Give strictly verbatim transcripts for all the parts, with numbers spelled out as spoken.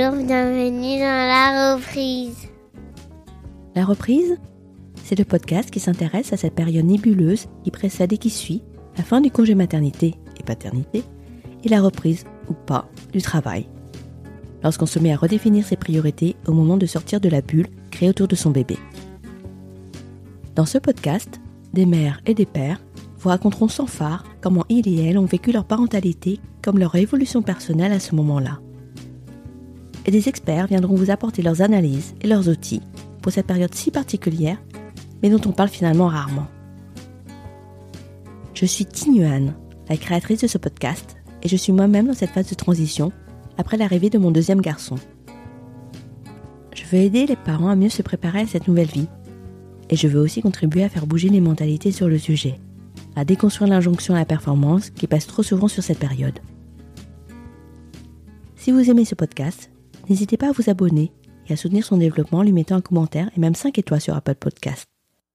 Bonjour, bienvenue dans la reprise. La reprise, c'est le podcast qui s'intéresse à cette période nébuleuse qui précède et qui suit la fin du congé maternité et paternité et la reprise, ou pas, du travail. Lorsqu'on se met à redéfinir ses priorités au moment de sortir de la bulle créée autour de son bébé. Dans ce podcast, des mères et des pères vous raconteront sans phare comment ils et elles ont vécu leur parentalité comme leur évolution personnelle à ce moment-là. Et des experts viendront vous apporter leurs analyses et leurs outils pour cette période si particulière, mais dont on parle finalement rarement. Je suis Tinuan, la créatrice de ce podcast, et je suis moi-même dans cette phase de transition après l'arrivée de mon deuxième garçon. Je veux aider les parents à mieux se préparer à cette nouvelle vie, et je veux aussi contribuer à faire bouger les mentalités sur le sujet, à déconstruire l'injonction à la performance qui passe trop souvent sur cette période. Si vous aimez ce podcast, n'hésitez pas à vous abonner et à soutenir son développement en lui mettant un commentaire et même cinq étoiles sur Apple Podcast.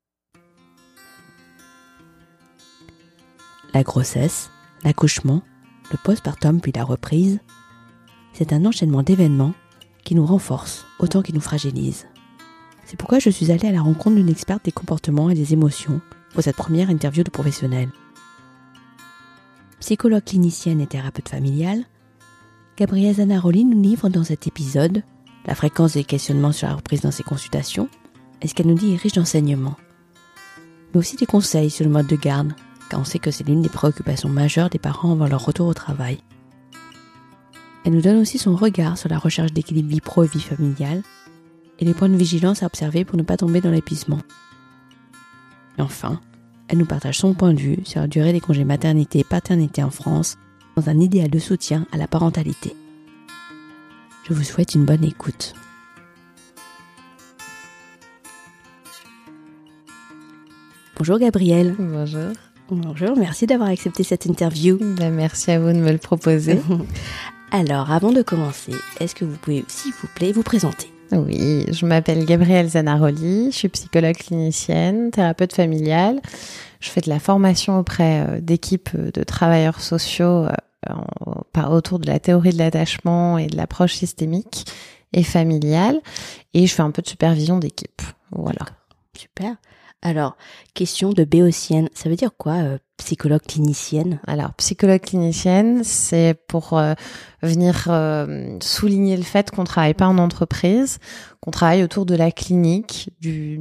La grossesse, l'accouchement, le postpartum puis la reprise, c'est un enchaînement d'événements qui nous renforcent autant qu'ils nous fragilisent. C'est pourquoi je suis allée à la rencontre d'une experte des comportements et des émotions pour cette première interview de professionnelle. Psychologue clinicienne et thérapeute familiale, Gabrielle Zanaroli nous livre dans cet épisode la fréquence des questionnements sur la reprise dans ses consultations et ce qu'elle nous dit est riche d'enseignements. Mais aussi des conseils sur le mode de garde, car on sait que c'est l'une des préoccupations majeures des parents avant leur retour au travail. Elle nous donne aussi son regard sur la recherche d'équilibre vie pro et vie familiale et les points de vigilance à observer pour ne pas tomber dans l'épuisement. Et enfin, elle nous partage son point de vue sur la durée des congés maternité et paternité en France dans un idéal de soutien à la parentalité. Je vous souhaite une bonne écoute. Bonjour Gabrielle. Bonjour. Bonjour, merci d'avoir accepté cette interview. Ben, merci à vous de me le proposer. Alors, avant de commencer, est-ce que vous pouvez, s'il vous plaît, vous présenter ? Oui, je m'appelle Gabrielle Zanaroli, je suis psychologue clinicienne, thérapeute familiale. Je fais de la formation auprès d'équipes de travailleurs sociaux en, autour de la théorie de l'attachement et de l'approche systémique et familiale. Et je fais un peu de supervision d'équipe. Voilà. Super. Alors, question de béotienne, ça veut dire quoi, euh, psychologue clinicienne ? Alors, psychologue clinicienne, c'est pour euh, venir euh, souligner le fait qu'on travaille pas en entreprise, qu'on travaille autour de la clinique, du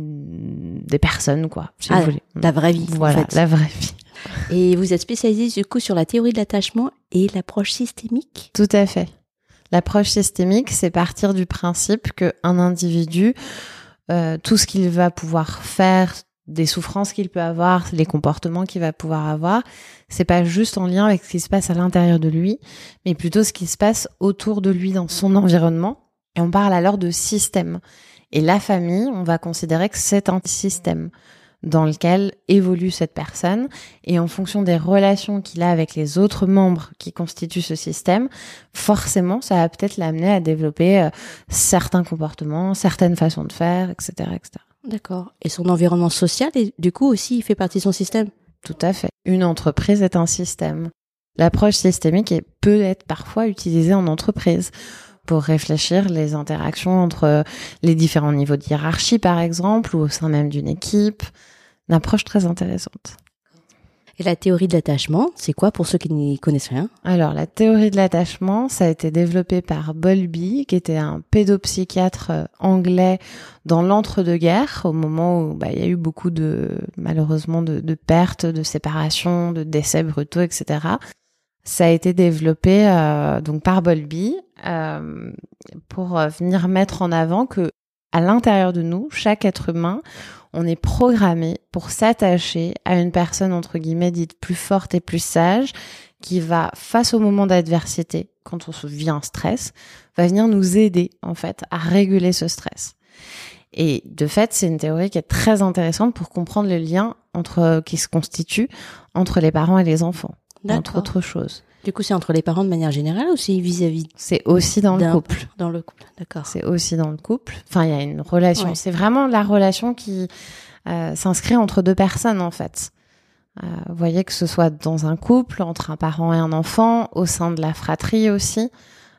des personnes, quoi. Si ah, vous voulez. La vraie vie. Voilà, en fait. La vraie vie. Et vous êtes spécialisée du coup sur la théorie de l'attachement et l'approche systémique ? Tout à fait. L'approche systémique, c'est partir du principe qu'un individu, euh, tout ce qu'il va pouvoir faire, des souffrances qu'il peut avoir, les comportements qu'il va pouvoir avoir, c'est pas juste en lien avec ce qui se passe à l'intérieur de lui, mais plutôt ce qui se passe autour de lui dans son environnement. Et on parle alors de système. Et la famille, on va considérer que c'est un système dans lequel évolue cette personne. Et en fonction des relations qu'il a avec les autres membres qui constituent ce système, forcément, ça va peut-être l'amener à développer euh, certains comportements, certaines façons de faire, et cetera, et cetera. D'accord. Et son environnement social, et du coup aussi, il fait partie de son système ? Tout à fait. Une entreprise est un système. L'approche systémique est, peut être parfois utilisée en entreprise pour réfléchir les interactions entre les différents niveaux de hiérarchie, par exemple, ou au sein même d'une équipe. Une approche très intéressante. Et la théorie de l'attachement, c'est quoi pour ceux qui n'y connaissent rien ? Alors, la théorie de l'attachement, ça a été développé par Bowlby, qui était un pédopsychiatre anglais dans l'entre-deux-guerres, au moment où bah, il y a eu beaucoup de, malheureusement, de, de pertes, de séparations, de décès brutaux, et cetera. Ça a été développé euh, donc par Bowlby euh, pour venir mettre en avant que à l'intérieur de nous, chaque être humain, on est programmé pour s'attacher à une personne, entre guillemets, dite plus forte et plus sage, qui va, face au moment d'adversité, quand on se vit un stress, va venir nous aider, en fait, à réguler ce stress. Et de fait, c'est une théorie qui est très intéressante pour comprendre le lien entre, qui se constitue entre les parents et les enfants, D'accord. entre autres choses. Du coup, c'est entre les parents de manière générale ou c'est vis-à-vis ? C'est aussi dans le couple. Dans le couple, d'accord. C'est aussi dans le couple. Enfin, il y a une relation. Ouais. C'est vraiment la relation qui euh, s'inscrit entre deux personnes, en fait. Euh, vous voyez que ce soit dans un couple, entre un parent et un enfant, au sein de la fratrie aussi.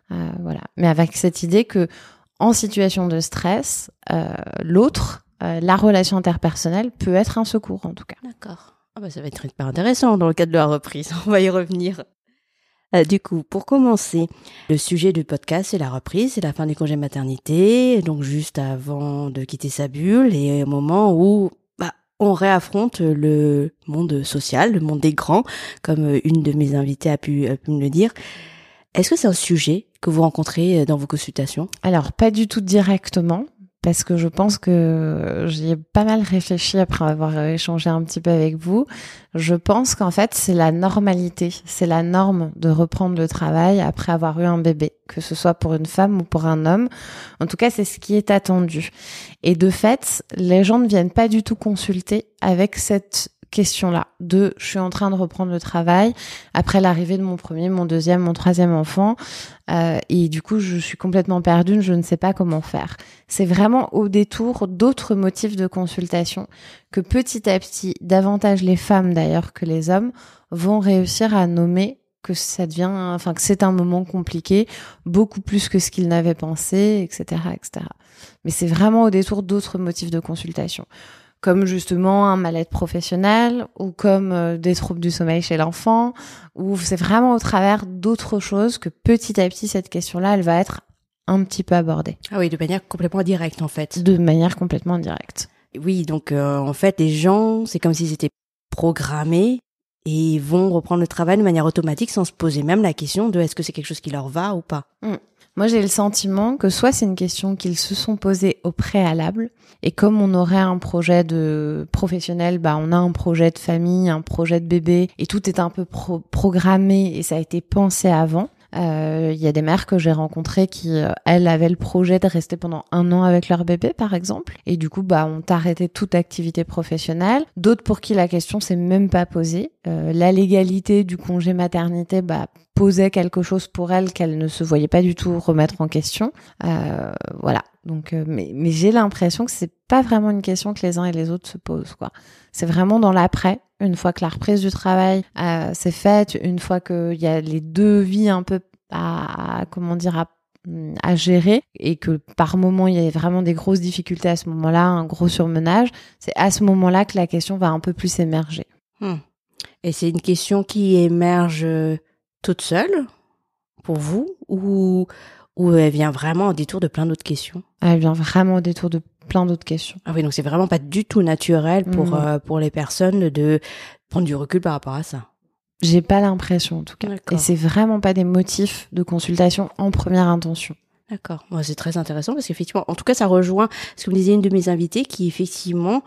Euh, voilà. Mais avec cette idée que en situation de stress, euh, l'autre, euh, la relation interpersonnelle peut être un secours en tout cas. D'accord. Ah bah ça va être hyper intéressant dans le cadre de la reprise. On va y revenir. Euh, du coup, pour commencer, le sujet du podcast, c'est la reprise, c'est la fin du congé maternité, donc juste avant de quitter sa bulle et au moment où bah, on réaffronte le monde social, le monde des grands, comme une de mes invitées a pu, a pu me le dire. Est-ce que c'est un sujet que vous rencontrez dans vos consultations ? Alors, pas du tout directement, parce que je pense que j'y ai pas mal réfléchi après avoir échangé un petit peu avec vous. Je pense qu'en fait, c'est la normalité, c'est la norme de reprendre le travail après avoir eu un bébé, que ce soit pour une femme ou pour un homme. En tout cas, c'est ce qui est attendu. Et de fait, les gens ne viennent pas du tout consulter avec cette question-là de je suis en train de reprendre le travail après l'arrivée de mon premier, mon deuxième, mon troisième enfant euh, et du coup je suis complètement perdue, je ne sais pas comment faire. C'est vraiment au détour d'autres motifs de consultation que petit à petit, davantage les femmes d'ailleurs que les hommes, vont réussir à nommer que ça devient, enfin que c'est un moment compliqué, beaucoup plus que ce qu'ils n'avaient pensé, et cetera, et cetera. Mais c'est vraiment au détour d'autres motifs de consultation, comme justement un mal-être professionnel ou comme euh, des troubles du sommeil chez l'enfant, ou c'est vraiment au travers d'autres choses que petit à petit cette question-là, elle va être un petit peu abordée. Ah oui, de manière complètement directe en fait. De manière complètement directe. Oui, donc euh, en fait, les gens, c'est comme s'ils étaient programmés et ils vont reprendre le travail de manière automatique sans se poser même la question de est-ce que c'est quelque chose qui leur va ou pas. Mmh. Moi, j'ai le sentiment que soit c'est une question qu'ils se sont posées au préalable, et comme on aurait un projet de professionnel, bah on a un projet de famille, un projet de bébé, et tout est un peu pro- programmé et ça a été pensé avant. Il euh, y a des mères que j'ai rencontrées qui, euh, elles, avaient le projet de rester pendant un an avec leur bébé, par exemple, et du coup, bah ont arrêté toute activité professionnelle. D'autres pour qui la question s'est même pas posée. Euh, la légalité du congé maternité, bah posait quelque chose pour elles qu'elles ne se voyaient pas du tout remettre en question. Euh, voilà. Donc, euh, mais, mais j'ai l'impression que c'est pas vraiment une question que les uns et les autres se posent, quoi. C'est vraiment dans l'après, une fois que la reprise du travail euh, s'est faite, une fois qu'il y a les deux vies un peu à, à comment dire, à, à gérer, et que par moment il y a vraiment des grosses difficultés à ce moment-là, un gros surmenage, c'est à ce moment-là que la question va un peu plus émerger. Hmm. Et c'est une question qui émerge toute seule pour vous ou ou elle vient vraiment au détour de plein d'autres questions ? Elle vient vraiment au détour de plein d'autres questions. Ah oui, donc c'est vraiment pas du tout naturel pour Mmh. euh, pour les personnes de prendre du recul par rapport à ça. J'ai pas l'impression en tout cas. D'accord. Et c'est vraiment pas des motifs de consultation en première intention. D'accord. Moi, c'est très intéressant parce qu'effectivement, en tout cas, ça rejoint ce que me disait une de mes invitées qui effectivement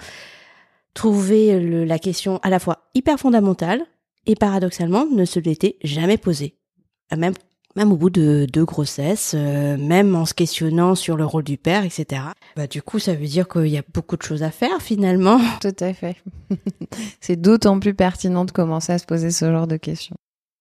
trouvait le, la question à la fois hyper fondamentale et paradoxalement ne se l'était jamais posée. Même même au bout de deux grossesses, euh, même en se questionnant sur le rôle du père, et cetera. Bah du coup, ça veut dire qu'il y a beaucoup de choses à faire finalement. Tout à fait. C'est d'autant plus pertinent de commencer à se poser ce genre de questions.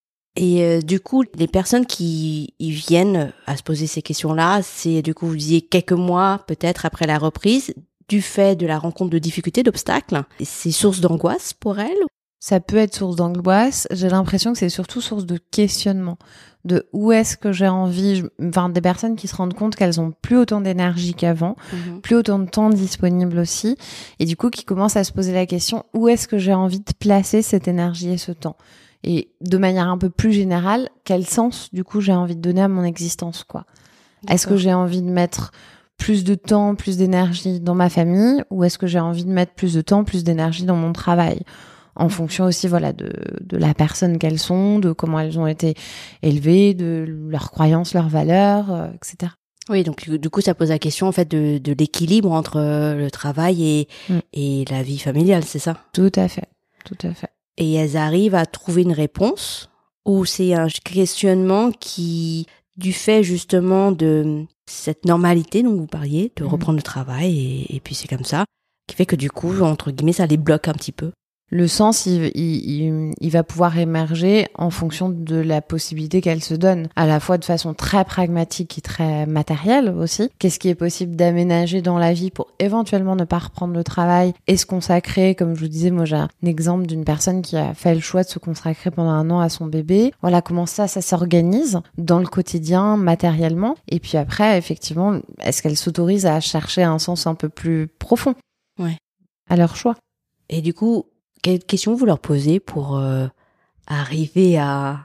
Et euh, du coup, les personnes qui y viennent à se poser ces questions-là, c'est du coup, vous disiez quelques mois peut-être après la reprise, du fait de la rencontre de difficultés, d'obstacles. C'est source d'angoisse pour elles ? Ça peut être source d'angoisse. J'ai l'impression que c'est surtout source de questionnement. De où est-ce que j'ai envie, je... enfin, des personnes qui se rendent compte qu'elles ont plus autant d'énergie qu'avant, mmh. plus autant de temps disponible aussi, et du coup qui commencent à se poser la question où est-ce que j'ai envie de placer cette énergie et ce temps, et de manière un peu plus générale, quel sens du coup j'ai envie de donner à mon existence, quoi. D'accord. Est-ce que j'ai envie de mettre plus de temps, plus d'énergie dans ma famille, ou est-ce que j'ai envie de mettre plus de temps, plus d'énergie dans mon travail ? En fonction aussi, voilà, de, de la personne qu'elles sont, de comment elles ont été élevées, de leurs croyances, leurs valeurs, euh, et cetera. Oui, donc du coup, ça pose la question en fait de, de l'équilibre entre le travail et, mm. et la vie familiale, c'est ça ? Tout à fait, tout à fait. Et elles arrivent à trouver une réponse, ou c'est un questionnement qui, du fait justement de cette normalité dont vous parliez, de mm. reprendre le travail et, et puis c'est comme ça, qui fait que du coup, entre guillemets, ça les bloque un petit peu. Le sens, il, il, il, il va pouvoir émerger en fonction de la possibilité qu'elle se donne, à la fois de façon très pragmatique et très matérielle aussi. Qu'est-ce qui est possible d'aménager dans la vie pour éventuellement ne pas reprendre le travail et se consacrer, comme je vous disais, moi j'ai un exemple d'une personne qui a fait le choix de se consacrer pendant un an à son bébé. Voilà comment ça, ça s'organise dans le quotidien, matériellement. Et puis après, effectivement, est-ce qu'elle s'autorise à chercher un sens un peu plus profond ouais. à leur choix? Et du coup, quelles questions vous leur posez pour euh, arriver à,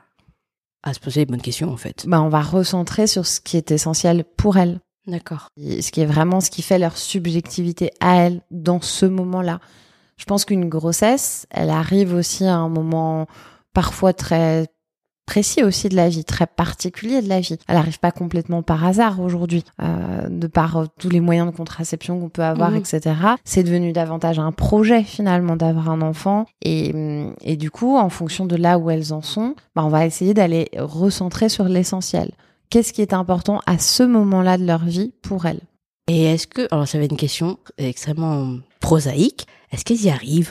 à se poser les bonnes questions, en fait? Bah, on va recentrer sur ce qui est essentiel pour elles. D'accord. Ce qui est vraiment ce qui fait leur subjectivité à elles dans ce moment-là. Je pense qu'une grossesse, elle arrive aussi à un moment parfois très précis aussi de la vie, très particulier de la vie. Elle n'arrive pas complètement par hasard aujourd'hui, euh, de par euh, tous les moyens de contraception qu'on peut avoir, mmh. et cetera. C'est devenu davantage un projet finalement d'avoir un enfant. Et, et du coup, en fonction de là où elles en sont, bah, on va essayer d'aller recentrer sur l'essentiel. Qu'est-ce qui est important à ce moment-là de leur vie pour elles? Et est-ce que, alors ça va être une question extrêmement prosaïque, est-ce qu'elles y arrivent?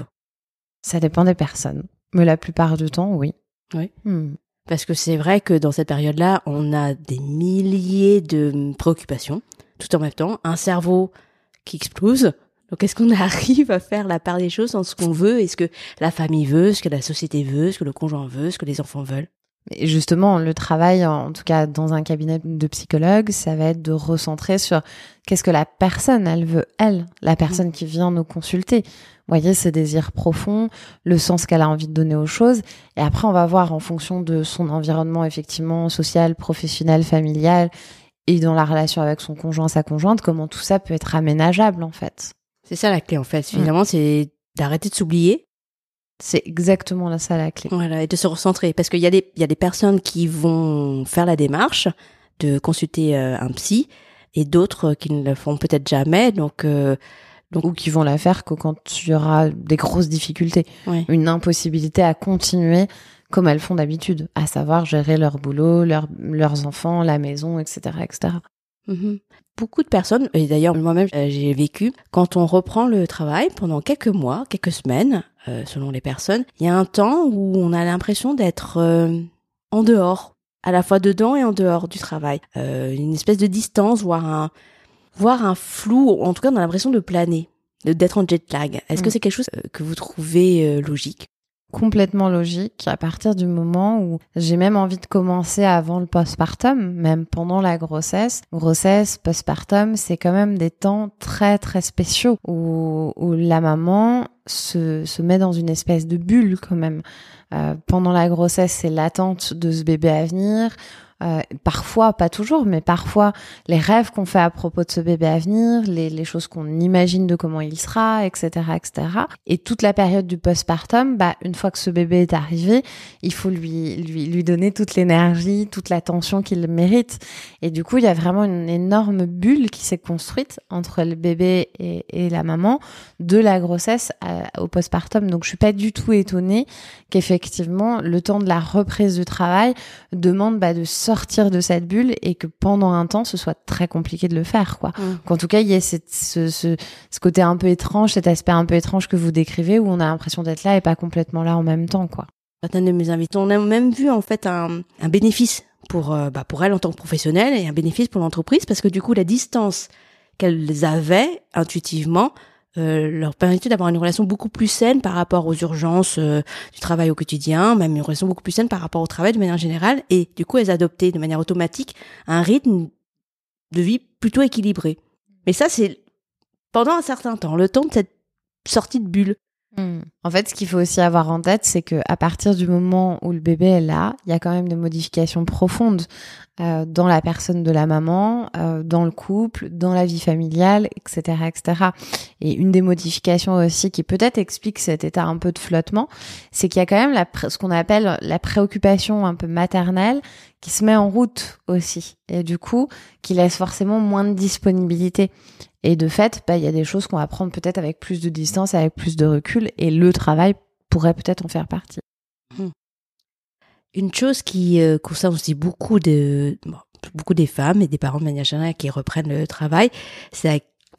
Ça dépend des personnes, mais la plupart du temps, oui. Oui. Hmm. Parce que c'est vrai que dans cette période-là, on a des milliers de préoccupations, tout en même temps, un cerveau qui explose. Donc, est-ce qu'on arrive à faire la part des choses en ce qu'on veut, et ce que la famille veut, ce que la société veut, ce que le conjoint veut, ce que les enfants veulent? Et justement, le travail, en tout cas dans un cabinet de psychologue, ça va être de recentrer sur qu'est-ce que la personne, elle veut, elle, la personne qui vient nous consulter. Vous voyez, ses désirs profonds, le sens qu'elle a envie de donner aux choses. Et après, on va voir en fonction de son environnement, effectivement, social, professionnel, familial, et dans la relation avec son conjoint, sa conjointe, comment tout ça peut être aménageable, en fait. C'est ça la clé, en fait. Finalement, mmh. c'est d'arrêter de s'oublier. C'est exactement là, ça la clé. Voilà, et de se recentrer. Parce qu'il y a des, il y a des personnes qui vont faire la démarche de consulter euh, un psy, et d'autres qui ne le font peut-être jamais. Donc, euh, Donc, ou qui vont la faire que quand il y aura des grosses difficultés, ouais. Une impossibilité à continuer comme elles font d'habitude, à savoir gérer leur boulot, leur, leurs enfants, la maison, et cetera, et cetera. Mmh. Beaucoup de personnes, et d'ailleurs moi-même euh, j'ai vécu, quand on reprend le travail pendant quelques mois, quelques semaines, euh, selon les personnes, il y a un temps où on a l'impression d'être euh, en dehors, à la fois dedans et en dehors du travail. Euh, une espèce de distance, voire un... voire un flou, en tout cas on a l'impression de planer, de, d'être en jet lag. Est-ce mmh. que c'est quelque chose que vous trouvez euh, logique? Complètement logique, à partir du moment où j'ai même envie de commencer avant le postpartum, même pendant la grossesse. Grossesse, postpartum, c'est quand même des temps très très spéciaux où, où la maman se, se met dans une espèce de bulle quand même. Euh, pendant la grossesse, c'est l'attente de ce bébé à venir. Euh, parfois, pas toujours, mais parfois, les rêves qu'on fait à propos de ce bébé à venir, les, les choses qu'on imagine de comment il sera, et cetera, et cetera. Et toute la période du postpartum, bah, une fois que ce bébé est arrivé, il faut lui, lui, lui donner toute l'énergie, toute l'attention qu'il mérite. Et du coup, il y a vraiment une énorme bulle qui s'est construite entre le bébé et, et la maman de la grossesse à, au postpartum. Donc, je suis pas du tout étonnée qu'effectivement, le temps de la reprise du travail demande bah, de sortir de cette bulle et que pendant un temps, ce soit très compliqué de le faire, quoi. Mmh. Qu'en tout cas, il y ait cette, ce, ce, ce côté un peu étrange, cet aspect un peu étrange que vous décrivez où on a l'impression d'être là et pas complètement là en même temps, quoi. Certaines de mes invités, on a même vu en fait un, un bénéfice pour, euh, bah, pour elles en tant que professionnelles et un bénéfice pour l'entreprise parce que du coup, la distance qu'elles avaient intuitivement Euh, leur permettait d'avoir une relation beaucoup plus saine par rapport aux urgences euh, du travail au quotidien, même une relation beaucoup plus saine par rapport au travail de manière générale, et du coup elles adoptaient de manière automatique un rythme de vie plutôt équilibré. Mais ça c'est pendant un certain temps, le temps de cette sortie de bulle. Mmh. En fait, ce qu'il faut aussi avoir en tête, c'est que à partir du moment où le bébé est là, il y a quand même des modifications profondes euh, dans la personne de la maman, euh, dans le couple, dans la vie familiale, et cetera, et cetera. Et une des modifications aussi qui peut-être explique cet état un peu de flottement, c'est qu'il y a quand même la, ce qu'on appelle la préoccupation un peu maternelle qui se met en route aussi, et du coup, qui laisse forcément moins de disponibilité. Et de fait, bah, il y a des choses qu'on va prendre peut-être avec plus de distance, avec plus de recul, et le travail pourrait peut-être en faire partie. Mmh. Une chose qui euh, concerne aussi beaucoup de bon, beaucoup des femmes et des parents de manière générale qui reprennent le travail, c'est la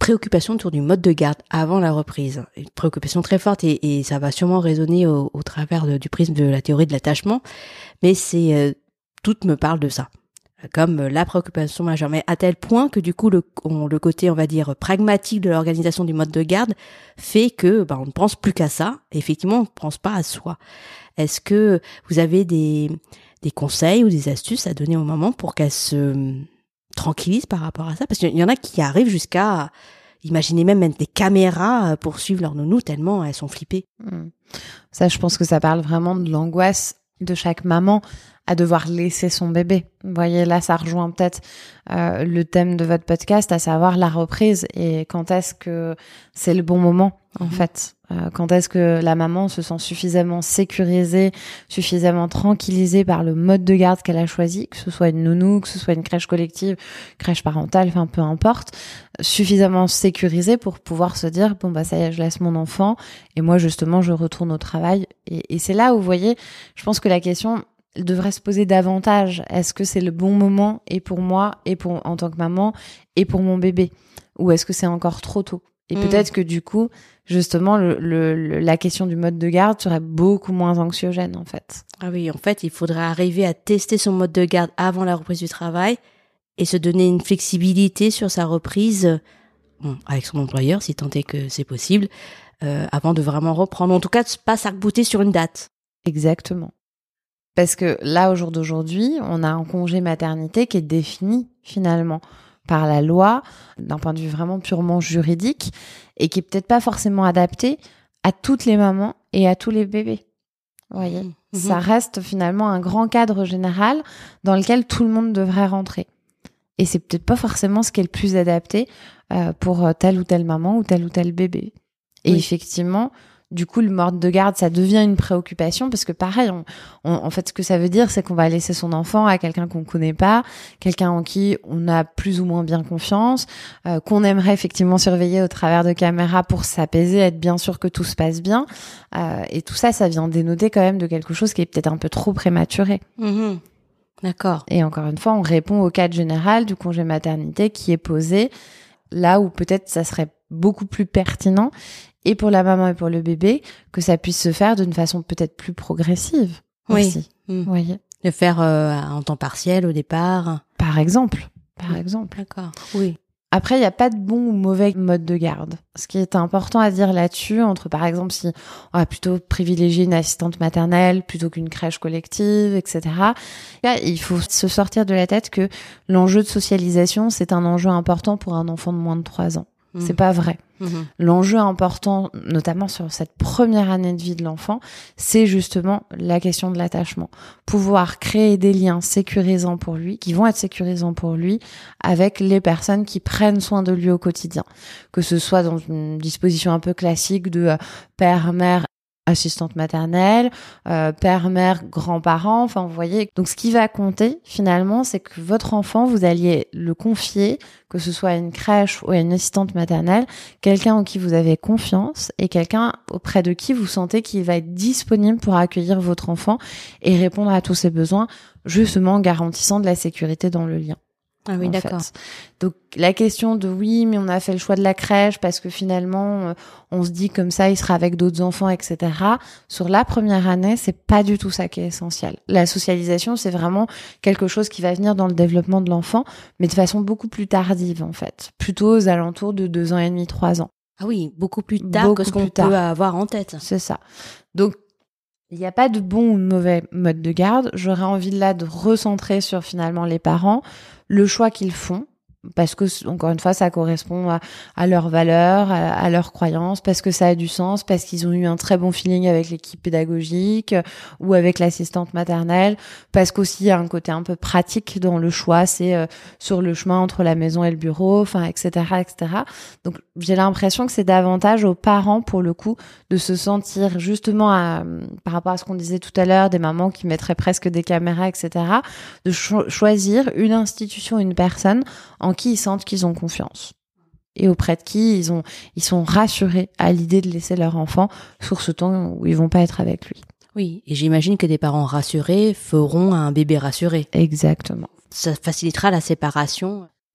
préoccupation autour du mode de garde avant la reprise. Une préoccupation très forte et, et ça va sûrement résonner au, au travers de, du prisme de la théorie de l'attachement, mais c'est euh, toutes me parlent de ça, comme euh, la préoccupation majeure, mais à tel point que du coup le, on, le côté, on va dire, pragmatique de l'organisation du mode de garde fait que bah, on ne pense plus qu'à ça, et effectivement on ne pense pas à soi. Est-ce que vous avez des, des conseils ou des astuces à donner aux mamans pour qu'elles se tranquillisent par rapport à ça? Parce qu'il y en a qui arrivent jusqu'à imaginer même mettre des caméras pour suivre leur nounou tellement elles sont flippées. Mmh. Ça, je pense que ça parle vraiment de l'angoisse de chaque maman à devoir laisser son bébé. Vous voyez, là, ça rejoint peut-être euh, le thème de votre podcast, à savoir la reprise et quand est-ce que c'est le bon moment, en mmh. fait. Euh, quand est-ce que la maman se sent suffisamment sécurisée, suffisamment tranquillisée par le mode de garde qu'elle a choisi, que ce soit une nounou, que ce soit une crèche collective, crèche parentale, enfin peu importe, suffisamment sécurisée pour pouvoir se dire, bon bah ça y est, je laisse mon enfant et moi justement je retourne au travail. Et, et c'est là où, vous voyez, je pense que la question devrait se poser davantage. Est-ce que c'est le bon moment et pour moi et pour en tant que maman et pour mon bébé, ou est-ce que c'est encore trop tôt? Et mmh. peut-être que du coup, justement, le, le, la question du mode de garde serait beaucoup moins anxiogène, en fait. Ah oui, en fait, il faudrait arriver à tester son mode de garde avant la reprise du travail et se donner une flexibilité sur sa reprise, bon, avec son employeur, si tant est que c'est possible, euh, avant de vraiment reprendre. En tout cas, de pas s'arc-bouter sur une date. Exactement. Parce que là, au jour d'aujourd'hui, on a un congé maternité qui est défini, finalement, par la loi, d'un point de vue vraiment purement juridique, et qui est peut-être pas forcément adapté à toutes les mamans et à tous les bébés. Vous voyez, mmh. ça reste finalement un grand cadre général dans lequel tout le monde devrait rentrer. Et c'est peut-être pas forcément ce qui est le plus adapté euh, pour telle ou telle maman ou tel ou tel bébé. Et oui. effectivement, du coup, le mode de garde, ça devient une préoccupation parce que pareil, on, on, en fait, ce que ça veut dire, c'est qu'on va laisser son enfant à quelqu'un qu'on connaît pas, quelqu'un en qui on a plus ou moins bien confiance, euh, qu'on aimerait effectivement surveiller au travers de caméras pour s'apaiser, être bien sûr que tout se passe bien. Euh, et tout ça, ça vient dénoter quand même de quelque chose qui est peut-être un peu trop prématuré. Mmh. D'accord. Et encore une fois, on répond au cadre général du congé maternité qui est posé là où peut-être ça serait beaucoup plus pertinent, et pour la maman et pour le bébé, que ça puisse se faire d'une façon peut-être plus progressive oui. aussi. Mmh. Vous voyez ? Le faire euh, en temps partiel au départ. Par exemple. Par mmh. exemple. D'accord. Oui. Après, il n'y a pas de bon ou mauvais mode de garde. Ce qui est important à dire là-dessus, entre par exemple si on va plutôt privilégier une assistante maternelle plutôt qu'une crèche collective, et cetera. Là, il faut se sortir de la tête que l'enjeu de socialisation, c'est un enjeu important pour un enfant de moins de trois ans. Mmh. C'est pas vrai. Mmh. L'enjeu important, notamment sur cette première année de vie de l'enfant, c'est justement la question de l'attachement. Pouvoir créer des liens sécurisants pour lui, qui vont être sécurisants pour lui, avec les personnes qui prennent soin de lui au quotidien. Que ce soit dans une disposition un peu classique de euh, père, mère, assistante maternelle, euh, père, mère, grands-parents, enfin vous voyez. Donc ce qui va compter finalement, c'est que votre enfant, vous alliez le confier, que ce soit à une crèche ou à une assistante maternelle, quelqu'un en qui vous avez confiance et quelqu'un auprès de qui vous sentez qu'il va être disponible pour accueillir votre enfant et répondre à tous ses besoins, justement en garantissant de la sécurité dans le lien. Ah oui, d'accord. Fait. Donc la question de oui, mais on a fait le choix de la crèche parce que finalement, euh, on se dit comme ça, il sera avec d'autres enfants, et cetera. Sur la première année, c'est pas du tout ça qui est essentiel. La socialisation, c'est vraiment quelque chose qui va venir dans le développement de l'enfant, mais de façon beaucoup plus tardive en fait, plutôt aux alentours de deux ans et demi, trois ans. Ah oui, beaucoup plus tard beaucoup que ce qu'on tard. peut avoir en tête. C'est ça. Donc il n'y a pas de bon ou de mauvais mode de garde. J'aurais envie là de recentrer sur finalement les parents, le choix qu'ils font, parce que encore une fois ça correspond à, à leurs valeurs, à, à leurs croyances, parce que ça a du sens, parce qu'ils ont eu un très bon feeling avec l'équipe pédagogique ou avec l'assistante maternelle, parce qu'aussi il y a un côté un peu pratique dans le choix, c'est euh, sur le chemin entre la maison et le bureau, enfin et cetera et cetera. Donc j'ai l'impression que c'est davantage aux parents pour le coup de se sentir justement à, par rapport à ce qu'on disait tout à l'heure, des mamans qui mettraient presque des caméras, et cetera, de cho- choisir une institution, une personne en qui ils sentent qu'ils ont confiance et auprès de qui ils ont ils sont rassurés à l'idée de laisser leur enfant sur ce temps où ils vont pas être avec lui. Oui, et j'imagine que des parents rassurés feront un bébé rassuré. Exactement. Ça facilitera la séparation.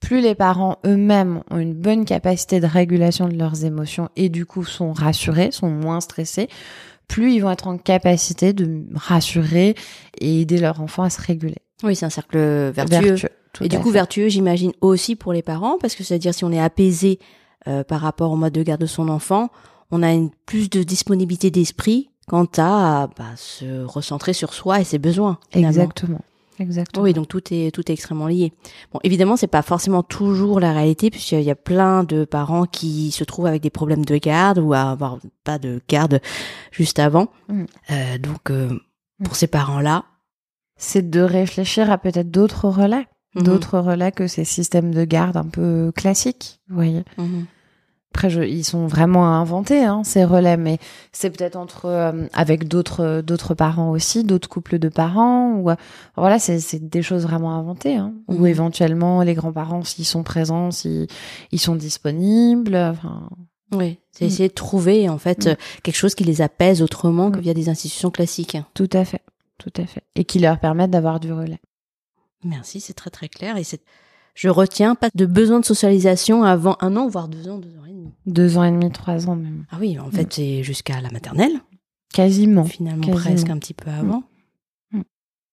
plus les parents eux-mêmes ont une bonne capacité de régulation de leurs émotions et du coup sont rassurés, sont moins stressés, plus ils vont être en capacité de rassurer et aider leur enfant à se réguler. Oui, c'est un cercle vertueux. Vertueux, tout et du à coup, fait. vertueux, j'imagine aussi pour les parents, parce que c'est-à-dire si on est apaisé euh, par rapport au mode de garde de son enfant, on a une plus de disponibilité d'esprit quant à bah, se recentrer sur soi et ses besoins. Finalement. Exactement. Exactement. Oui, donc tout est tout est extrêmement lié. Bon, évidemment, c'est pas forcément toujours la réalité, puisqu'il y a plein de parents qui se trouvent avec des problèmes de garde ou à avoir pas de garde juste avant. Mm. Euh, donc, euh, pour ces parents-là, c'est de réfléchir à peut-être d'autres relais, Mhm. d'autres relais que ces systèmes de garde un peu classiques, vous voyez. Mhm. Après, je, ils sont vraiment à inventer, hein, ces relais, mais c'est peut-être entre euh, avec d'autres d'autres parents aussi, d'autres couples de parents, ou euh, voilà, c'est c'est des choses vraiment inventées, hein, Mhm. ou éventuellement les grands-parents s'ils sont présents, s'ils ils sont disponibles, enfin. oui, c'est Mm. essayer de trouver en fait Mm. euh, quelque chose qui les apaise autrement Mm. que via des institutions classiques. Tout à fait, tout à fait, et qui leur permettent d'avoir du relais. Merci, c'est très très clair et c'est. Je retiens pas de besoin de socialisation avant un an, voire deux ans, deux ans et demi. Deux ans et demi, trois ans même. Ah oui, en fait, Mm. c'est jusqu'à la maternelle. Quasiment. Finalement, Quasiment. presque un petit peu avant. Mm.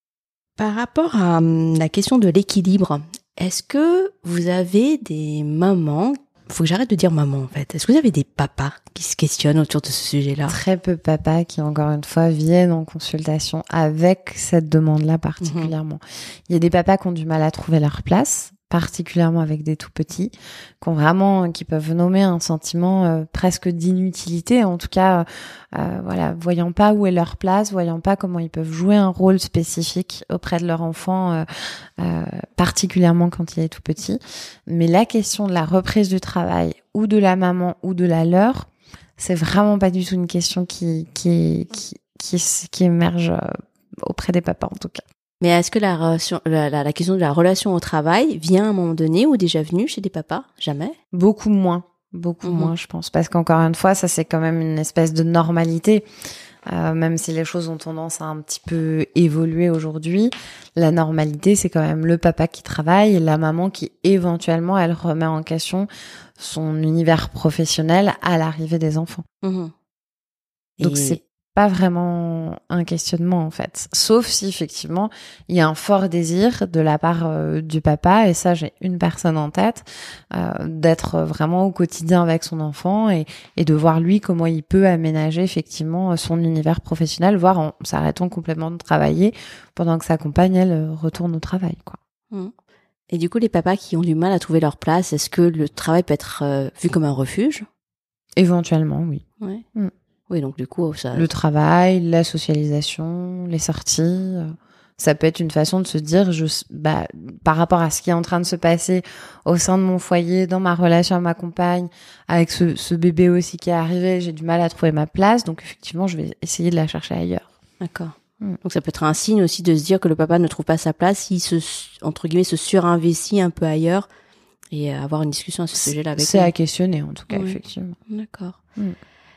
Par rapport à hum, la question de l'équilibre, est-ce que vous avez des mamans, faut que j'arrête de dire maman en fait, est-ce que vous avez des papas qui se questionnent autour de ce sujet-là? Très peu de papas qui, encore une fois, viennent en consultation avec cette demande-là particulièrement. Il y a des papas qui ont du mal à trouver leur place, particulièrement avec des tout petits, qui ont vraiment, qui peuvent nommer un sentiment euh, presque d'inutilité, en tout cas, euh, voilà, voyant pas où est leur place, voyant pas comment ils peuvent jouer un rôle spécifique auprès de leur enfant, euh, euh, particulièrement quand il est tout petit. Mais la question de la reprise du travail, ou de la maman, ou de la leur, c'est vraiment pas du tout une question qui qui qui qui, qui émerge euh, auprès des papas en tout cas. Mais est-ce que la, relation, la, la, la question de la relation au travail vient à un moment donné ou déjà venue chez des papas? Jamais? Beaucoup moins, beaucoup Mhm. moins, je pense, parce qu'encore une fois, ça c'est quand même une espèce de normalité. Euh, même si les choses ont tendance à un petit peu évoluer aujourd'hui, la normalité, c'est quand même le papa qui travaille et la maman qui, éventuellement, elle remet en question son univers professionnel à l'arrivée des enfants. Mhm. Donc, Et- c'est pas vraiment un questionnement, en fait. Sauf si, effectivement, il y a un fort désir de la part euh, du papa, et ça, j'ai une personne en tête, euh, d'être vraiment au quotidien avec son enfant et, et de voir, lui, comment il peut aménager, effectivement, son univers professionnel, voire en s'arrêtant complètement de travailler pendant que sa compagne, elle, retourne au travail, quoi. Mhm. Et du coup, les papas qui ont du mal à trouver leur place, est-ce que le travail peut être euh, vu comme un refuge? Éventuellement, oui. Ouais. Mm. Oui, donc du coup, ça... Le travail, la socialisation, les sorties, euh, ça peut être une façon de se dire, je, bah, par rapport à ce qui est en train de se passer au sein de mon foyer, dans ma relation avec ma compagne, avec ce, ce bébé aussi qui est arrivé, j'ai du mal à trouver ma place, donc effectivement, je vais essayer de la chercher ailleurs. D'accord. Mm. Donc ça peut être un signe aussi de se dire que le papa ne trouve pas sa place, il se, entre guillemets, se surinvestit un peu ailleurs et avoir une discussion à ce sujet-là avec C'est lui. à questionner, en tout cas, Ouais. effectivement. D'accord. Mm.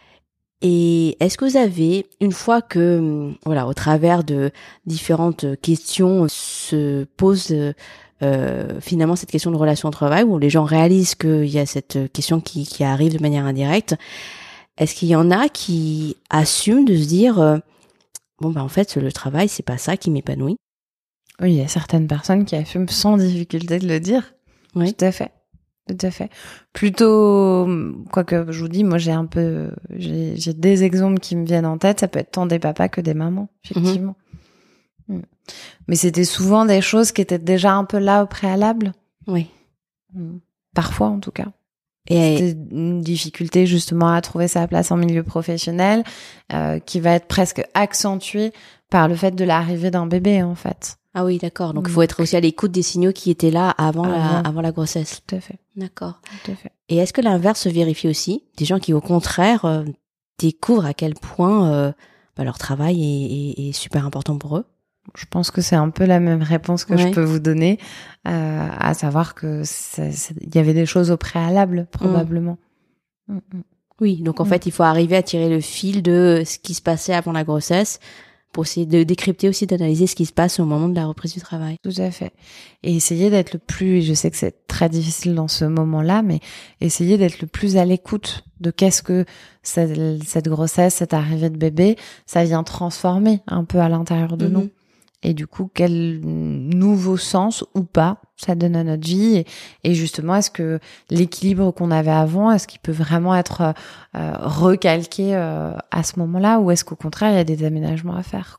Et est-ce que vous avez, une fois que, voilà, au travers de différentes questions se pose euh, finalement cette question de relation au travail, où les gens réalisent qu'il y a cette question qui, qui arrive de manière indirecte, est-ce qu'il y en a qui assument de se dire, euh, bon ben en fait le travail c'est pas ça qui m'épanouit? Oui, il y a certaines personnes qui assument sans difficulté de le dire. Oui. Tout à fait. Tout à fait. Plutôt, quoique je vous dis, moi j'ai un peu, j'ai, j'ai des exemples qui me viennent en tête. Ça peut être tant des papas que des mamans, effectivement. Mm. Mm. Mais c'était souvent des choses qui étaient déjà un peu là au préalable. Oui. Mm. Parfois, en tout cas. Et C'était une difficulté justement à trouver sa place en milieu professionnel, euh, qui va être presque accentuée par le fait de l'arrivée d'un bébé, en fait. ah oui, d'accord. Donc il Mm. faut être aussi à l'écoute des signaux qui étaient là avant, la, Avant. avant la grossesse. Tout à fait. D'accord. Tout à fait. Et est-ce que l'inverse se vérifie aussi? Des gens qui, au contraire, euh, découvrent à quel point euh, bah, leur travail est, est, est super important pour eux? Je pense que c'est un peu la même réponse que Ouais. je peux vous donner, euh, à savoir que c'est, c'est, il y avait des choses au préalable, probablement. Mm. Mm. Oui, donc en Mm. fait, il faut arriver à tirer le fil de ce qui se passait avant la grossesse pour essayer de décrypter aussi, d'analyser ce qui se passe au moment de la reprise du travail. Tout à fait. Et essayer d'être le plus, et je sais que c'est très difficile dans ce moment-là, mais essayer d'être le plus à l'écoute de qu'est-ce que cette, cette grossesse, cette arrivée de bébé, ça vient transformer un peu à l'intérieur de mm-hmm. nous. Et du coup, quel nouveau sens ou pas ça donne à notre vie. Et, et justement, est-ce que l'équilibre qu'on avait avant, est-ce qu'il peut vraiment être euh, recalqué euh, à ce moment-là, ou est-ce qu'au contraire, il y a des aménagements à faire?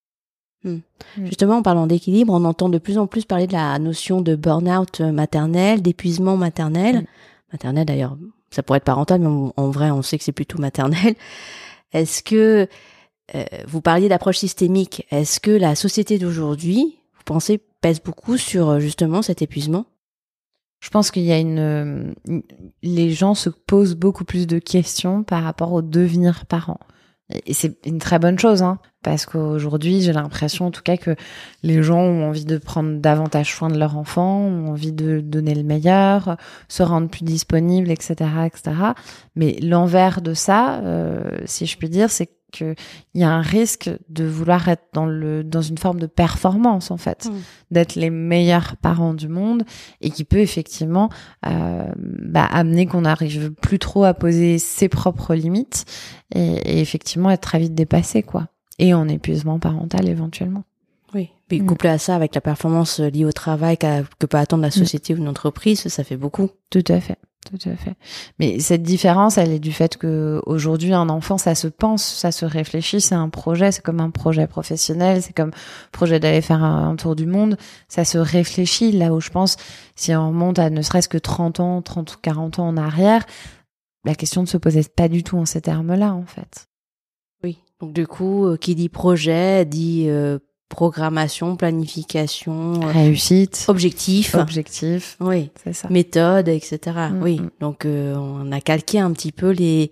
Hmm. Hmm. Justement, en parlant d'équilibre, on entend de plus en plus parler de la notion de burn-out maternel, d'épuisement maternel. Hmm. Maternel, d'ailleurs, ça pourrait être parental, mais en, en vrai, on sait que c'est plutôt maternel. Est-ce que euh, vous parliez d'approche systémique? Est-ce que la société d'aujourd'hui, vous pensez, pèse beaucoup sur justement cet épuisement? Je pense qu'il y a une, une... Les gens se posent beaucoup plus de questions par rapport au devenir parent. Et c'est une très bonne chose, hein, parce qu'aujourd'hui, j'ai l'impression en tout cas que les gens ont envie de prendre davantage soin de leur enfant, ont envie de donner le meilleur, se rendre plus disponibles, et cetera, et cetera. Mais l'envers de ça, euh, si je puis dire, c'est qu'il y a un risque de vouloir être dans le dans une forme de performance, en fait, mmh. d'être les meilleurs parents du monde, et qui peut effectivement euh, bah, amener qu'on n'arrive plus trop à poser ses propres limites et, et effectivement être très vite dépassé, quoi, et en épuisement parental éventuellement. Oui, puis mmh. couplé à ça avec la performance liée au travail que peut attendre la société mmh. ou une entreprise, ça fait beaucoup. Tout à fait. Tout à fait. Mais cette différence, elle est du fait que aujourd'hui, un enfant, ça se pense, ça se réfléchit, c'est un projet, c'est comme un projet professionnel, c'est comme projet d'aller faire un, un tour du monde, ça se réfléchit. Là où je pense, si on remonte à ne serait-ce que trente ans, trente ou quarante ans en arrière, la question ne se posait pas du tout en ces termes-là, en fait. Oui. Donc du coup, euh, qui dit projet, dit euh, programmation, planification, réussite, objectif, objectif, oui, c'est ça, méthode, et cetera. Mm-hmm. Oui, donc euh, on a calqué un petit peu les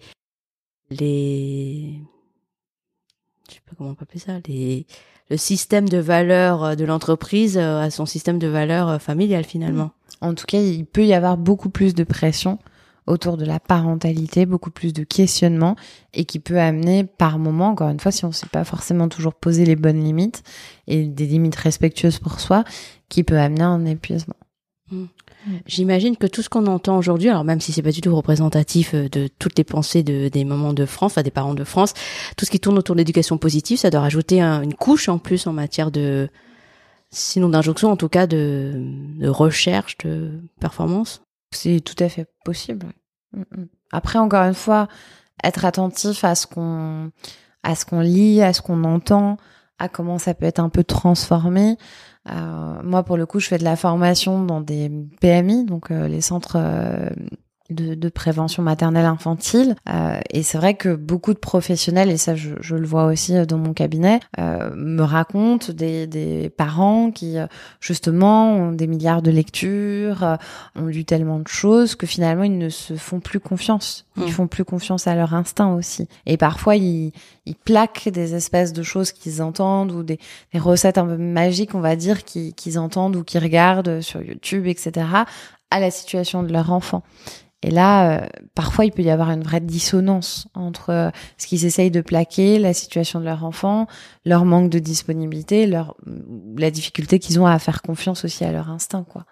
les, je sais pas comment on peut appeler ça, les le système de valeurs de l'entreprise à son système de valeurs familial finalement. En tout cas, il peut y avoir beaucoup plus de pression autour de la parentalité, beaucoup plus de questionnements, et qui peut amener par moment, encore une fois, si on ne sait pas forcément toujours poser les bonnes limites, et des limites respectueuses pour soi, qui peut amener un épuisement. Mmh. J'imagine que tout ce qu'on entend aujourd'hui, alors même si c'est pas du tout représentatif de toutes les pensées de, des mamans de France, enfin des parents de France, tout ce qui tourne autour de l'éducation positive, ça doit rajouter un, une couche en plus en matière de, sinon d'injonction, en tout cas de, de recherche, de performance. C'est tout à fait possible. Après, encore une fois, être attentif à ce qu'on, à ce qu'on lit, à ce qu'on entend, à comment ça peut être un peu transformé. Euh, moi, pour le coup, je fais de la formation dans des P M I, donc euh, les centres euh, de, de prévention maternelle infantile. Euh, et c'est vrai que beaucoup de professionnels, et ça je, je le vois aussi dans mon cabinet, euh, me racontent des, des parents qui justement ont des milliards de lectures, euh, ont lu tellement de choses que finalement ils ne se font plus confiance. Ils mmh. font plus confiance à leur instinct aussi. Et parfois ils, ils plaquent des espèces de choses qu'ils entendent, ou des, des recettes un peu magiques, on va dire, qu'ils, qu'ils entendent ou qu'ils regardent sur YouTube, et cetera, à la situation de leur enfant. Et là, euh, parfois, il peut y avoir une vraie dissonance entre euh, ce qu'ils essayent de plaquer, la situation de leur enfant, leur manque de disponibilité, leur la difficulté qu'ils ont à faire confiance aussi à leur instinct, quoi.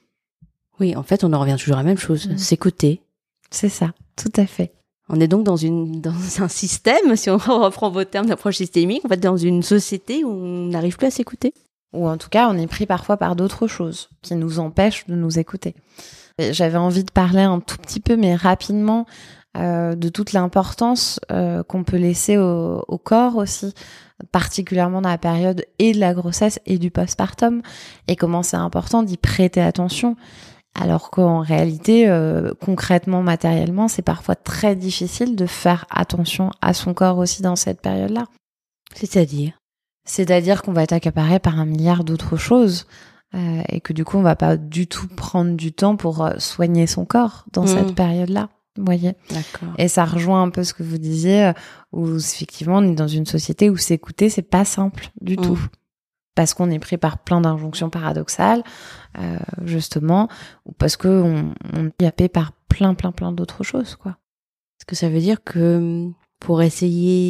Oui, en fait, on en revient toujours à la même chose, mmh. s'écouter. C'est ça, tout à fait. On est donc dans une dans un système, si on reprend vos termes d'approche systémique, en fait, dans une société où on n'arrive plus à s'écouter. Ou en tout cas, on est pris parfois par d'autres choses qui nous empêchent de nous écouter. J'avais envie de parler un tout petit peu, mais rapidement, euh, de toute l'importance euh, qu'on peut laisser au, au corps aussi, particulièrement dans la période et de la grossesse et du postpartum, et comment c'est important d'y prêter attention, alors qu'en réalité, euh, concrètement, matériellement, c'est parfois très difficile de faire attention à son corps aussi dans cette période-là. C'est-à-dire ? C'est-à-dire qu'on va être accaparé par un milliard d'autres choses. Euh, et que du coup, on va pas du tout prendre du temps pour euh, soigner son corps dans mmh. cette période-là, vous voyez. D'accord. Et ça rejoint un peu ce que vous disiez, euh, où effectivement, on est dans une société où s'écouter, c'est pas simple du mmh. tout. Parce qu'on est pris par plein d'injonctions paradoxales, euh, justement, ou parce que on, on est happé par plein, plein, plein d'autres choses, quoi. Est-ce que ça veut dire que pour essayer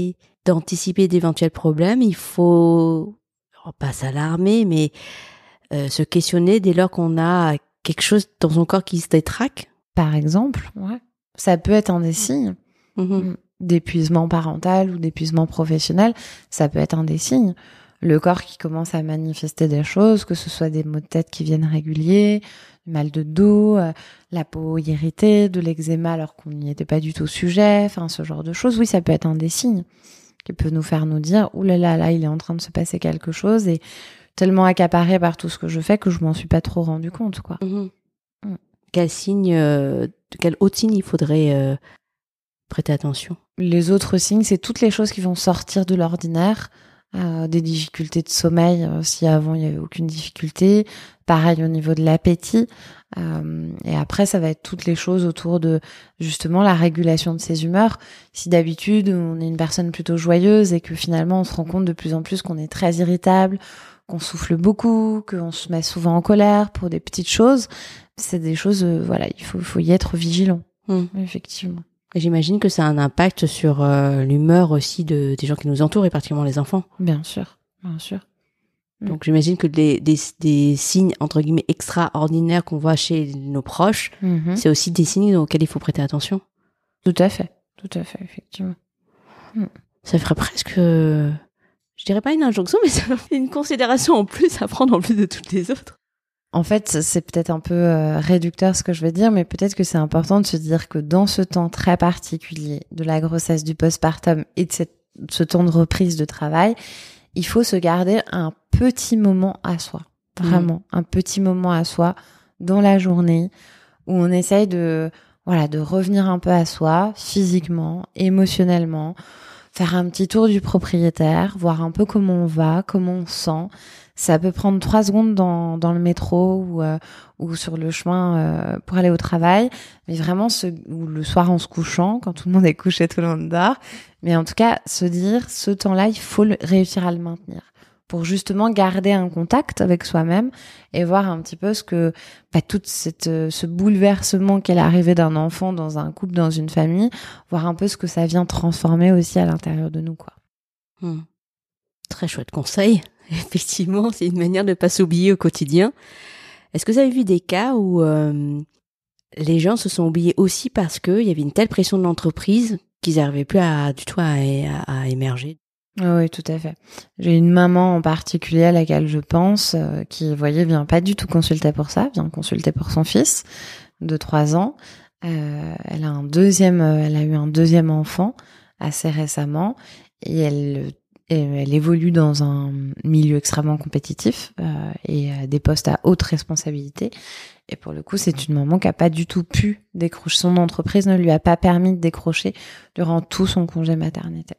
d'anticiper d'éventuels problèmes, il faut oh, pas s'alarmer, mais euh, se questionner dès lors qu'on a quelque chose dans son corps qui se détraque. Par exemple, ouais. Ça peut être un des signes Mmh. d'épuisement parental ou d'épuisement professionnel. Ça peut être un des signes. Le corps qui commence à manifester des choses, que ce soit des maux de tête qui viennent réguliers, du mal de dos, euh, la peau irritée, de l'eczéma alors qu'on n'y était pas du tout sujet, enfin ce genre de choses. Oui, ça peut être un des signes qui peut nous faire nous dire « Ouh là là, là, il est en train de se passer quelque chose » et tellement accaparé par tout ce que je fais que je m'en suis pas trop rendu compte, quoi. Mmh. Mmh. Quel signe, euh, quel autre signe il faudrait euh, prêter attention? Les autres signes, c'est toutes les choses qui vont sortir de l'ordinaire. Euh, des difficultés de sommeil, euh, si avant il n'y avait aucune difficulté. Pareil au niveau de l'appétit. Euh, et après, ça va être toutes les choses autour de justement la régulation de ses humeurs. Si d'habitude, on est une personne plutôt joyeuse et que finalement, on se rend compte de plus en plus qu'on est très irritable, qu'on souffle beaucoup, qu'on se met souvent en colère pour des petites choses, c'est des choses, euh, voilà, il faut, faut y être vigilant. Mmh. Effectivement. Et j'imagine que ça a un impact sur euh, l'humeur aussi de, des gens qui nous entourent, et particulièrement les enfants. Bien sûr, bien sûr. Donc mmh. j'imagine que des, des, des signes, entre guillemets, extraordinaires qu'on voit chez nos proches, mmh. c'est aussi des signes auxquels il faut prêter attention. Tout à fait, tout à fait, effectivement. Mmh. Ça ferait presque, je dirais pas une injonction, mais ça fait une considération en plus à prendre en plus de toutes les autres. En fait, c'est peut-être un peu euh, réducteur ce que je vais dire, mais peut-être que c'est important de se dire que dans ce temps très particulier de la grossesse, du postpartum et de cette, ce temps de reprise de travail, il faut se garder un petit moment à soi. Vraiment, mmh. un petit moment à soi dans la journée où on essaye de, voilà, de revenir un peu à soi, physiquement, émotionnellement, faire un petit tour du propriétaire, voir un peu comment on va, comment on se sent. Ça peut prendre trois secondes dans, dans le métro ou, euh, ou sur le chemin euh, pour aller au travail, mais vraiment ce, ou le soir en se couchant, quand tout le monde est couché, tout le monde dort. Mais en tout cas, se dire, ce temps-là, il faut le, réussir à le maintenir pour justement garder un contact avec soi-même et voir un petit peu ce que bah, tout cette, ce bouleversement qu'est l'arrivée d'un enfant dans un couple, dans une famille, voir un peu ce que ça vient transformer aussi à l'intérieur de nous, quoi. Mmh. Très chouette conseil. Effectivement, c'est une manière de ne pas s'oublier au quotidien. Est-ce que vous avez vu des cas où euh, les gens se sont oubliés aussi parce qu'il y avait une telle pression de l'entreprise qu'ils n'arrivaient plus à, du tout à, à, à émerger? Oui, tout à fait. J'ai une maman en particulier à laquelle je pense, euh, qui, vous voyez, vient pas du tout consulter pour ça, vient consulter pour son fils de trois ans. Euh, elle a un deuxième, euh, elle a eu un deuxième enfant assez récemment et elle Et elle évolue dans un milieu extrêmement compétitif euh, et a des postes à haute responsabilité. Et pour le coup, c'est une maman qui a pas du tout pu décrocher. Son entreprise ne lui a pas permis de décrocher durant tout son congé maternité.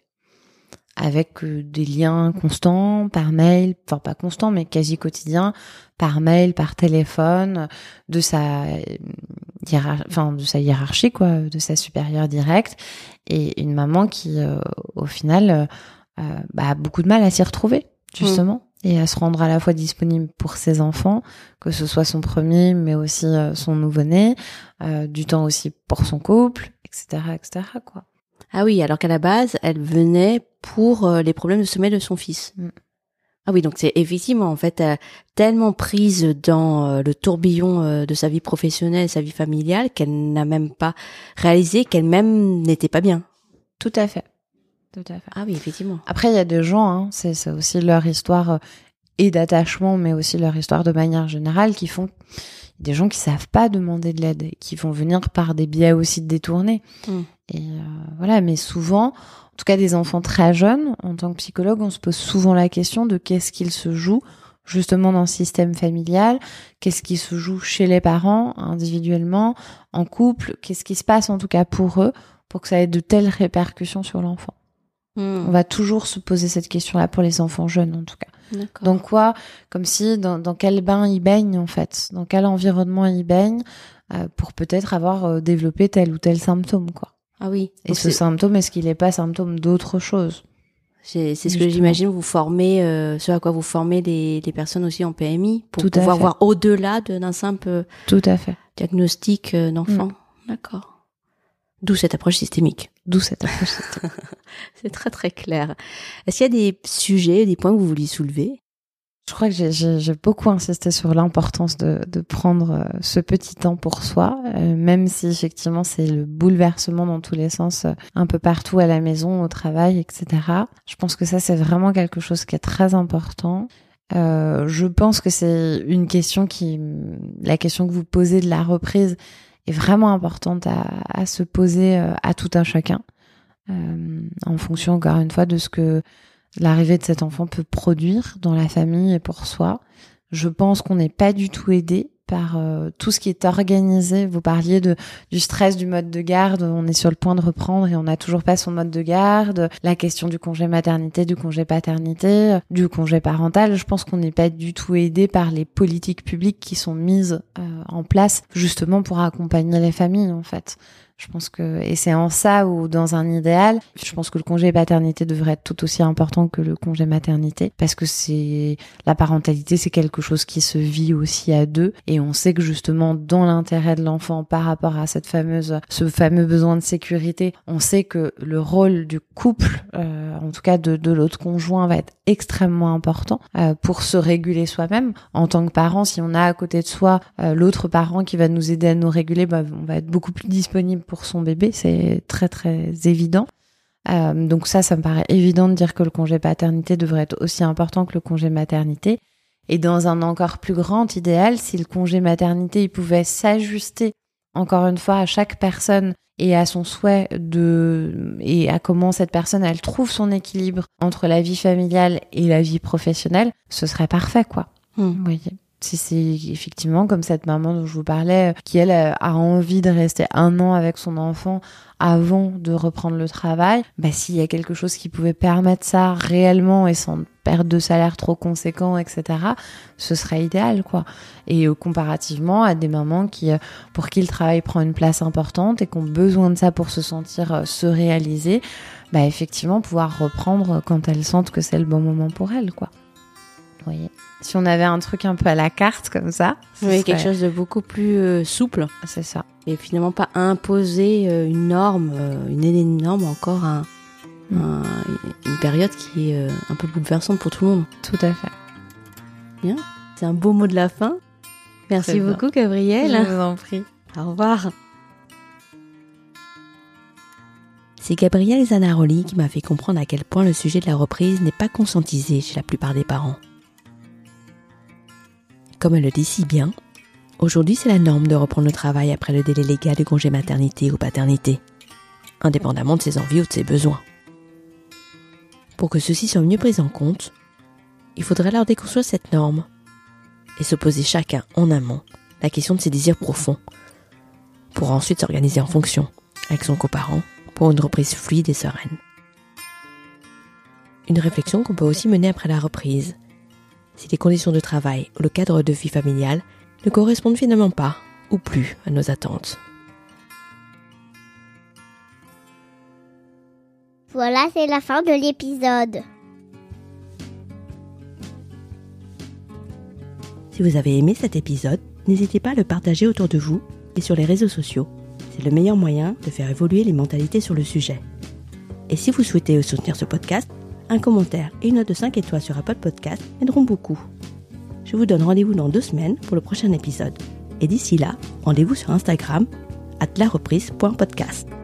Avec euh, des liens constants par mail, enfin pas constants, mais quasi quotidiens, par mail, par téléphone, de sa hiérar- enfin de sa hiérarchie, quoi, de sa supérieure directe. Et une maman qui, euh, au final, euh, Euh, bah, a beaucoup de mal à s'y retrouver, justement, mmh. et à se rendre à la fois disponible pour ses enfants, que ce soit son premier, mais aussi euh, son nouveau-né, euh, du temps aussi pour son couple, et cetera, et cetera, quoi. Ah oui, alors qu'à la base, elle venait pour euh, les problèmes de sommeil de son fils. Mmh. Ah oui, donc c'est effectivement, en fait, euh, tellement prise dans euh, le tourbillon euh, de sa vie professionnelle, sa vie familiale, qu'elle n'a même pas réalisé qu'elle-même n'était pas bien. Tout à fait. Tout à fait. Ah oui, effectivement. Après, il y a des gens, hein, c'est, c'est aussi leur histoire euh, et d'attachement, mais aussi leur histoire de manière générale, qui font des gens qui savent pas demander de l'aide, qui vont venir par des biais aussi détournés. Mm. Et euh, voilà, mais souvent, en tout cas des enfants très jeunes, en tant que psychologue, on se pose souvent la question de qu'est-ce qu'il se joue justement dans le système familial, qu'est-ce qui se joue chez les parents, individuellement, en couple, qu'est-ce qui se passe en tout cas pour eux, pour que ça ait de telles répercussions sur l'enfant. Mmh. On va toujours se poser cette question-là pour les enfants jeunes, en tout cas. D'accord. Donc quoi, comme si dans, dans quel bain ils baignent, en fait, dans quel environnement ils baignent, euh, pour peut-être avoir euh, développé tel ou tel symptôme, quoi. Ah oui. Et ce c'est... symptôme, est-ce qu'il n'est pas symptôme d'autre chose? C'est, c'est ce que j'imagine, vous formez, euh, ce à quoi vous formez les, les personnes aussi en P M I, pour tout pouvoir voir au-delà de, d'un simple tout à fait. diagnostic euh, d'enfant. Mmh. D'accord. D'où cette approche systémique. D'où cette approche systémique. C'est très très clair. Est-ce qu'il y a des sujets, des points que vous vouliez soulever ? Je crois que j'ai, j'ai, j'ai beaucoup insisté sur l'importance de, de prendre ce petit temps pour soi, euh, même si effectivement c'est le bouleversement dans tous les sens, euh, un peu partout à la maison, au travail, et cetera. Je pense que ça, c'est vraiment quelque chose qui est très important. Euh, je pense que c'est une question qui, la question que vous posez de la reprise est vraiment importante à, à se poser euh, à tout un chacun, euh, en fonction encore une fois de ce que l'arrivée de cet enfant peut produire dans la famille et pour soi. Je pense qu'on n'est pas du tout aidé par euh, tout ce qui est organisé. Vous parliez de du stress du mode de garde, on est sur le point de reprendre et on n'a toujours pas son mode de garde, la question du congé maternité, du congé paternité, du congé parental. Je pense qu'on n'est pas du tout aidé par les politiques publiques qui sont mises euh, en place justement pour accompagner les familles en fait. Je pense que, et c'est en ça où, dans un idéal, je pense que le congé paternité devrait être tout aussi important que le congé maternité, parce que c'est, la parentalité, c'est quelque chose qui se vit aussi à deux, et on sait que justement, dans l'intérêt de l'enfant par rapport à cette fameuse, ce fameux besoin de sécurité, on sait que le rôle du couple, euh, en tout cas de, de l'autre conjoint, va être extrêmement important, euh, pour se réguler soi-même. En tant que parent, si on a à côté de soi, euh, l'autre parent qui va nous aider à nous réguler, bah, on va être beaucoup plus disponible pour son bébé, c'est très très évident. Euh, donc ça, ça me paraît évident de dire que le congé paternité devrait être aussi important que le congé maternité. Et dans un encore plus grand idéal, si le congé maternité, il pouvait s'ajuster, encore une fois, à chaque personne et à son souhait de, et à comment cette personne, elle trouve son équilibre entre la vie familiale et la vie professionnelle, ce serait parfait, quoi. Mmh. Vous voyez. Si c'est effectivement comme cette maman dont je vous parlais, qui elle a envie de rester un an avec son enfant avant de reprendre le travail, bah s'il y a quelque chose qui pouvait permettre ça réellement et sans perte de salaire trop conséquent, et cetera, ce serait idéal, quoi. Et euh, comparativement à des mamans qui, euh, pour qui le travail prend une place importante et qui ont besoin de ça pour se sentir euh, se réaliser, bah effectivement pouvoir reprendre quand elles sentent que c'est le bon moment pour elles, quoi. Vous voyez. Si on avait un truc un peu à la carte comme ça, oui, serait... quelque chose de beaucoup plus euh, souple. C'est ça. Et finalement pas imposer euh, une norme, euh, une énorme norme, encore un, mmh. un, une période qui est euh, un peu bouleversante pour tout le monde. Tout à fait. Bien. C'est un beau mot de la fin. Merci Très beaucoup, bien. Gabrielle. Je vous en prie. Au revoir. C'est Gabrielle Zanaroli qui m'a fait comprendre à quel point le sujet de la reprise n'est pas conscientisé chez la plupart des parents. Comme elle le dit si bien, aujourd'hui c'est la norme de reprendre le travail après le délai légal du congé maternité ou paternité, indépendamment de ses envies ou de ses besoins. Pour que ceux-ci soient mieux pris en compte, il faudrait leur déconstruire cette norme et se poser chacun en amont la question de ses désirs profonds, pour ensuite s'organiser en fonction, avec son coparent, pour une reprise fluide et sereine. Une réflexion qu'on peut aussi mener après la reprise, si les conditions de travail ou le cadre de vie familiale ne correspondent finalement pas ou plus à nos attentes. Voilà, c'est la fin de l'épisode. Si vous avez aimé cet épisode, n'hésitez pas à le partager autour de vous et sur les réseaux sociaux. C'est le meilleur moyen de faire évoluer les mentalités sur le sujet. Et si vous souhaitez soutenir ce podcast, un commentaire et une note de cinq étoiles sur Apple Podcast m'aideront beaucoup. Je vous donne rendez-vous dans deux semaines pour le prochain épisode. Et d'ici là, rendez-vous sur Instagram arobase la reprise point podcast.